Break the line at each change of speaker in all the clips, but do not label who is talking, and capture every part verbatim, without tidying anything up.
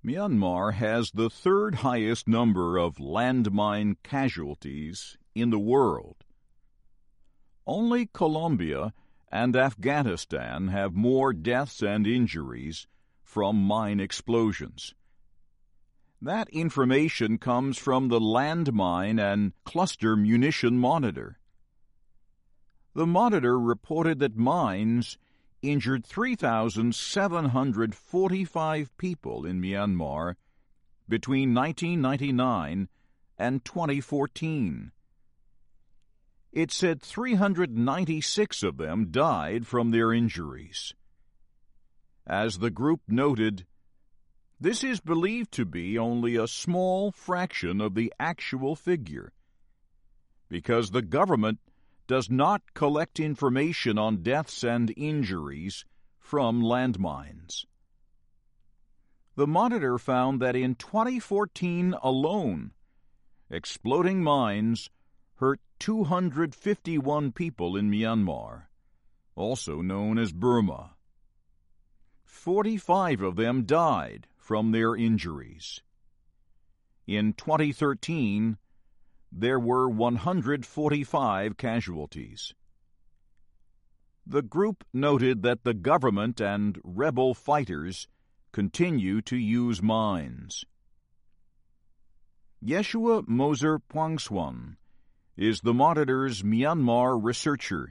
Myanmar has the third highest number of landmine casualties in the world. Only Colombia and Afghanistan have more deaths and injuries from mine explosions. That information comes from the Landmine and Cluster Munition Monitor. The monitor reported that mines injured three thousand seven hundred forty-five people in Myanmar between nineteen ninety-nine and twenty fourteen. It said three hundred ninety-six of them died from their injuries. As the group noted, this is believed to be only a small fraction of the actual figure, because the government does not collect information on deaths and injuries from landmines. The monitor found that in twenty fourteen alone, exploding mines hurt two hundred fifty-one people in Myanmar, also known as Burma. forty-five of them died from their injuries. In twenty thirteen, there were one hundred forty-five casualties. The group noted that the government and rebel fighters continue to use mines. Yeshua Moser Pwangswan is the monitor's Myanmar researcher.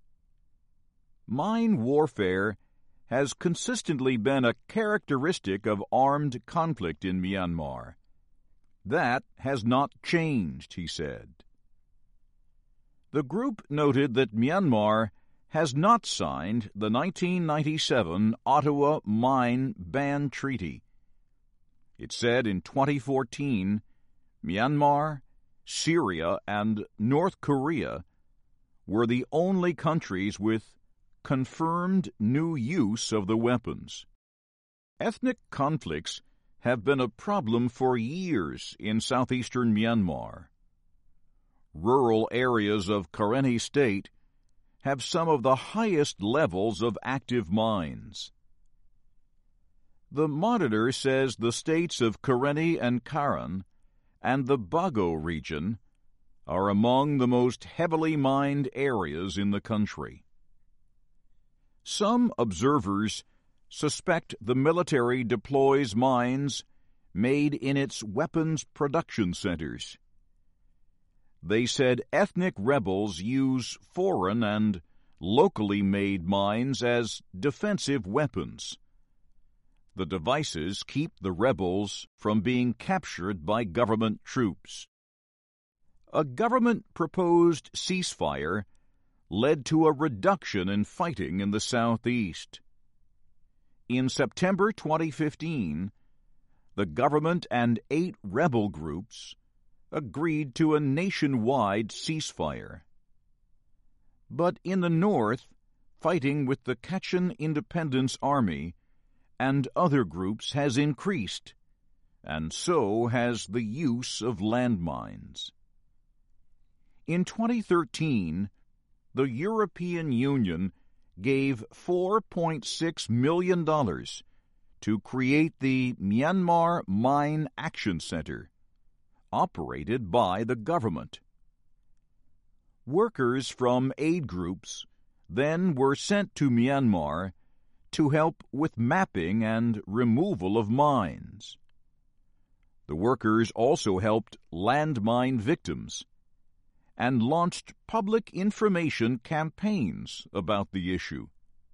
Mine warfare has consistently been a characteristic of armed conflict in Myanmar. That has not changed, he said. The group noted that Myanmar has not signed the nineteen ninety-seven Ottawa Mine Ban Treaty. It said in twenty fourteen, Myanmar, Syria, and North Korea were the only countries with confirmed new use of the weapons. Ethnic conflicts have been a problem for years in southeastern Myanmar. Rural areas of Karenni State have some of the highest levels of active mines. The monitor says the states of Karenni and Karen and the Bago region are among the most heavily mined areas in the country. Some observers suspect the military deploys mines made in its weapons production centers. They said ethnic rebels use foreign and locally made mines as defensive weapons. The devices keep the rebels from being captured by government troops. A government-proposed ceasefire led to a reduction in fighting in the southeast. In September twenty fifteen, the government and eight rebel groups agreed to a nationwide ceasefire. But in the north, fighting with the Kachin Independence Army and other groups has increased, and so has the use of landmines. In twenty thirteen, the European Union gave four point six million dollars to create the Myanmar Mine Action Center, operated by the government. Workers from aid groups then were sent to Myanmar to help with mapping and removal of mines. The workers also helped landmine victims and launched public information campaigns about the issue.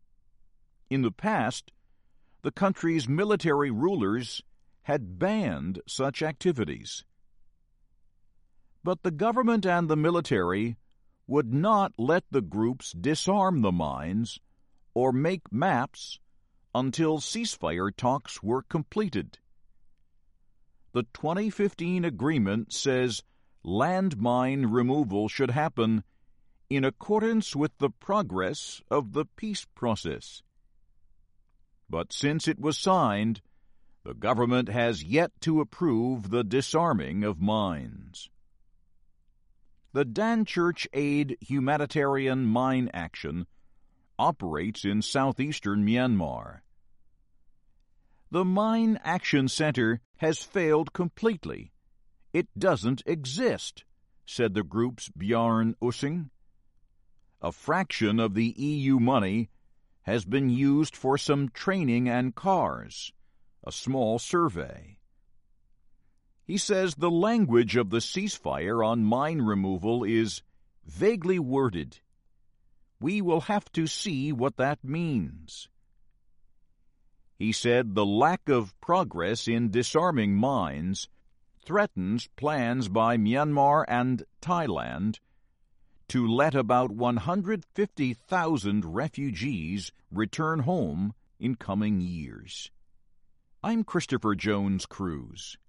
In the past, the country's military rulers had banned such activities. But the government and the military would not let the groups disarm the mines or make maps until ceasefire talks were completed. The twenty fifteen agreement says landmine removal should happen in accordance with the progress of the peace process. But since it was signed, the government has yet to approve the disarming of mines. The Dan Church Aid Humanitarian Mine Action operates in southeastern Myanmar. The Mine Action Center has failed completely. It doesn't exist, said the group's Bjarne Ussing. A fraction of the E U money has been used for some training and cars, a small survey. He says the language of the ceasefire on mine removal is vaguely worded. We will have to see what that means. He said the lack of progress in disarming mines threatens plans by Myanmar and Thailand to let about one hundred fifty thousand refugees return home in coming years. I'm Christopher Jones Cruz.